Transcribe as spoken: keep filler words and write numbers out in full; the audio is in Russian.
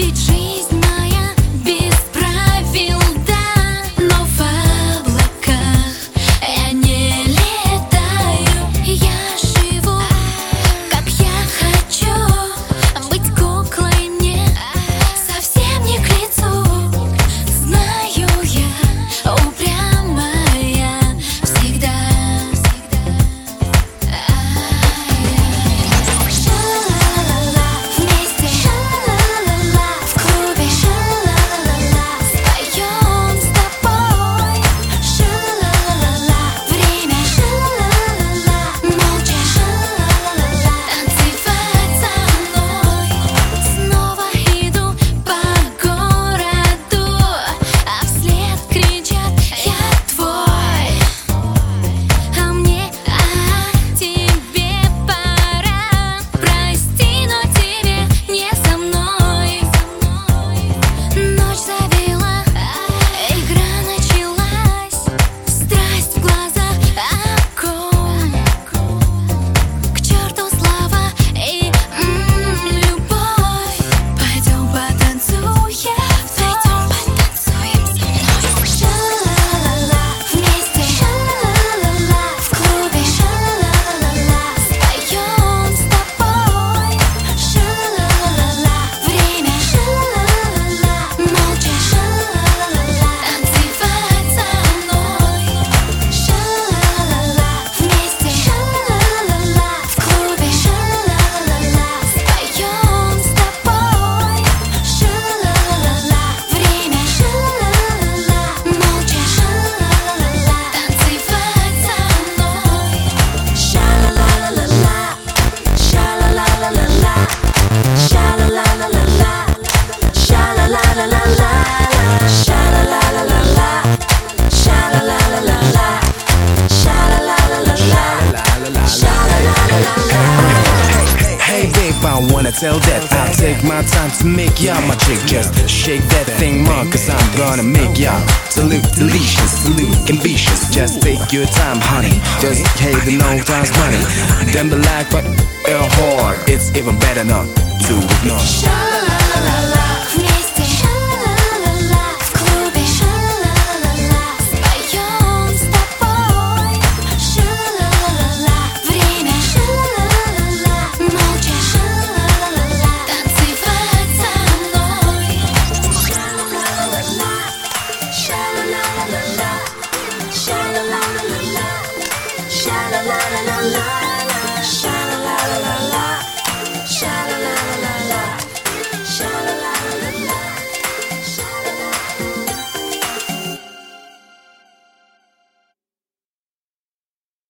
Ведь жизнь моя без правил, да. Но в облаках я не летаю. Я живу, как я хочу. Быть куклой мне совсем не к лицу. Знаю я, упрямая всегда. Ша-ла-ла-ла, вместе ша-ла-ла-ла, в клубе ша-ла-ла-ла, споем с тобой. Ша-ла-ла-ла, время ша-ла-ла-ла, молча ша-ла-ла-ла, танцевать со мной. Снова иду по городу, а вслед кричат: я твой. А мне, а тебе пора. Прости, но тебе не со мной. Ночь завела, игра началась. Страсть в глазах, огонь. К черту слова и м, любовь. Пойдем потанцуем, пойдем потанцуем со мной. Ша-ла-ла-ла, вместе ша-ла-ла-ла, в клубе ша-ла-ла-ла, споем с тобой. Ша-ла-ла-ла, время ша-ла-ла-ла, молча ша-ла-ла-ла, танцевать со мной. Ша-ла-ла-ла, вместе ша-ла-ла-ла, в клубе ша-ла-ла-ла, споем с тобой. Ша-ла-ла-ла, время ша-ла-ла-ла, молча ша-ла-ла-ла, танцевать со мной. Ша-ла-ла-ла-ла, ша-ла-ла-ла-ла, ша-ла-ла-ла-ла, ша-ла-ла-ла-ла, ша-ла-ла-ла-ла, ша-ла-ла-ла-ла, ша-ла-ла-ла-ла, Hey babe, I wanna tell that I'll take my time to make ya my chick. Just shake that thing, man, cause I'm gonna make ya to look delicious, to look ambitious. Just take your time, honey. Just hey, the long time's money. Them the like, but they're hard. It's even better not to ignore.